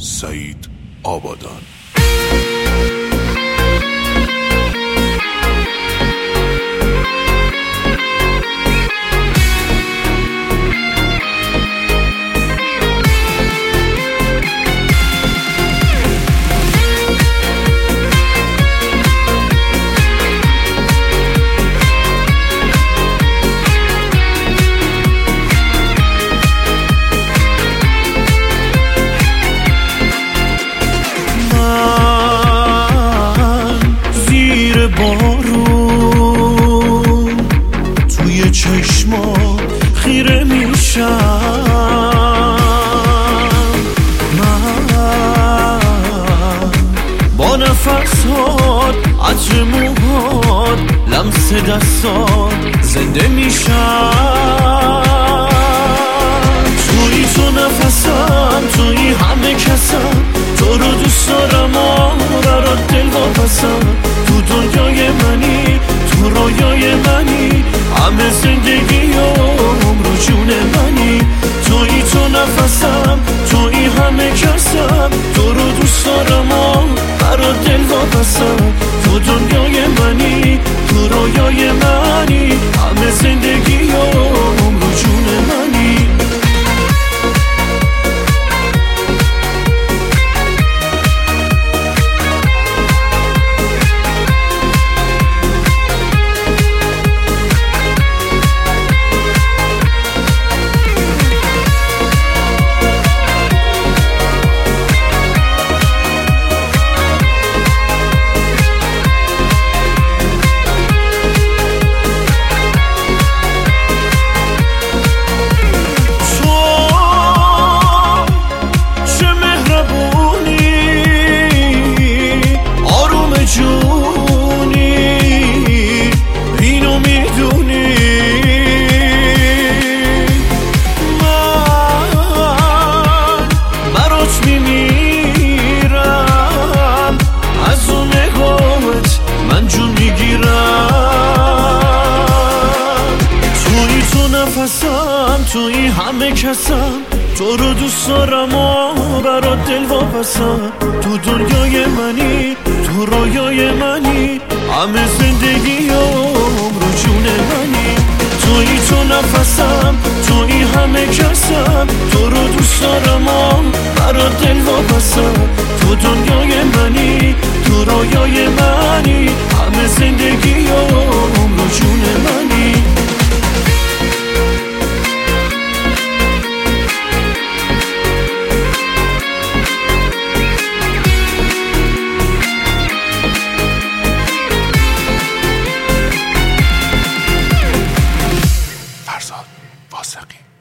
سعید آبادان. بارون توی چشما خیره میشم، من با نفسات، عطر موهات، لمس دستات زنده میشم. توی تو نفسم، توی همه کسم، تو رو دوست دارم و برات دل واپسم. تو دنیای منی، تو رویای منی، همه زندگی و عمر جون منی. توی تو نفسم، توی همه کسم، تو رو دوست دارم و برات دل واپسم. تو دنیای منی، تو رویای منی، همه زندگی و عمر جون منی. توی همه کسم، تو رو دوست دارم و برات دل واپسم. تو دنیای منی، تو رویای منی، همه زندگی و عمر جون منی. توی تو نفسم، توی همه کسم، تو رو دوست دارم و برات دل واپسم. تو دنیای منی، تو رویای منی، همه زندگی و عمر جون منی. فرزاد واثقی.